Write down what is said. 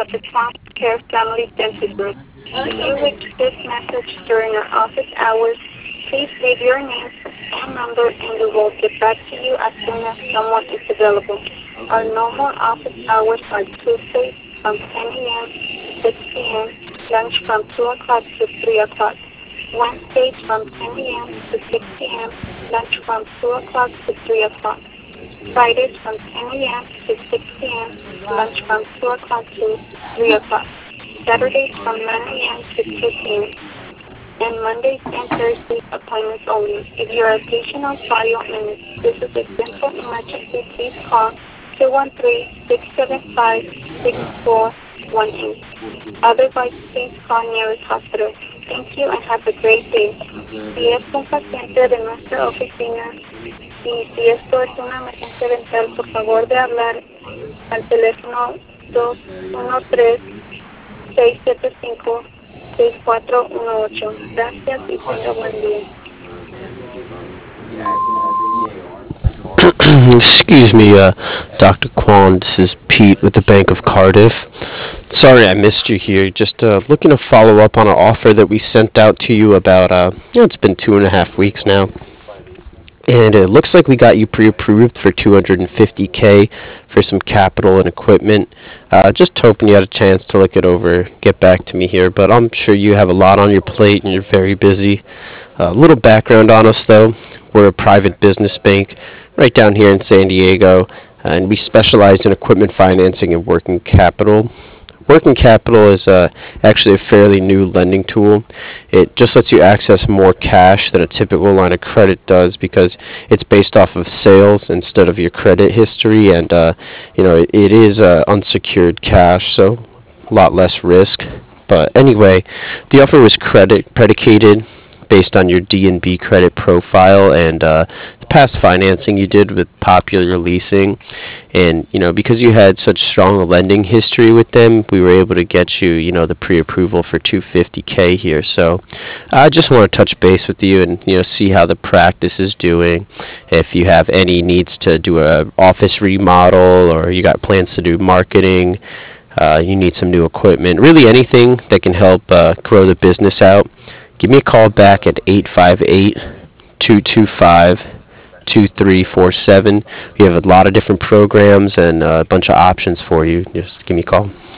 of the Palm Care Family Dentist Group. If you reach this message during our office hours, please leave your name and number and we will get back to you as soon as someone is available. Our normal office hours are Tuesdays from 10 a.m. to 6 p.m., lunch from 2 o'clock to 3 o'clock. Wednesdays from 10 a.m. to 6 p.m., lunch from 2 o'clock to 3 o'clock. Fridays from 10 a.m. to 6 p.m., lunch from 2 o'clock to 3 o'clock. Saturdays from 9 a.m. to 2 p.m. And Mondays and Thursdays appointments only. If you are a patient on file and this is a simple emergency, please call 213-675-6418. Otherwise, please call nearest hospital. Thank you and have a great day. Si es un paciente de nuestra oficina y si esto es una emergencia dental, por favor de hablar al teléfono 213-675-6418. Gracias y tenga buen día. Excuse me, Dr. Kwan. This is Pete with the Bank of Cardiff. Sorry I missed you here. Just looking to follow up on an offer that we sent out to you about, it's been 2.5 weeks now. And it looks like we got you pre-approved for $250K for some capital and equipment. Just hoping you had a chance to look it over, get back to me here. But I'm sure you have a lot on your plate and you're very busy. A little background on us, though. We're a private business bank right down here in San Diego, and we specialize in equipment financing and working capital. Working capital is actually a fairly new lending tool. It just lets you access more cash than a typical line of credit does because it's based off of sales instead of your credit history, and it is unsecured cash, so a lot less risk. But anyway, the offer was credit predicated based on your D&B credit profile and the past financing you did with Popular Leasing. And, because you had such strong lending history with them, we were able to get you, the pre-approval for $250K here. So I just want to touch base with you and, see how the practice is doing. If you have any needs to do a office remodel or you got plans to do marketing, you need some new equipment, really anything that can help grow the business out. Give me a call back at 858-225-2347. We have a lot of different programs and a bunch of options for you. Just give me a call.